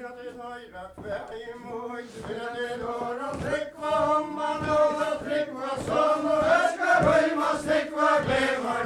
det høyret vei imot, spiller det dår og Tryggva om man og Tryggva som og Øskar Høymas Tryggva glema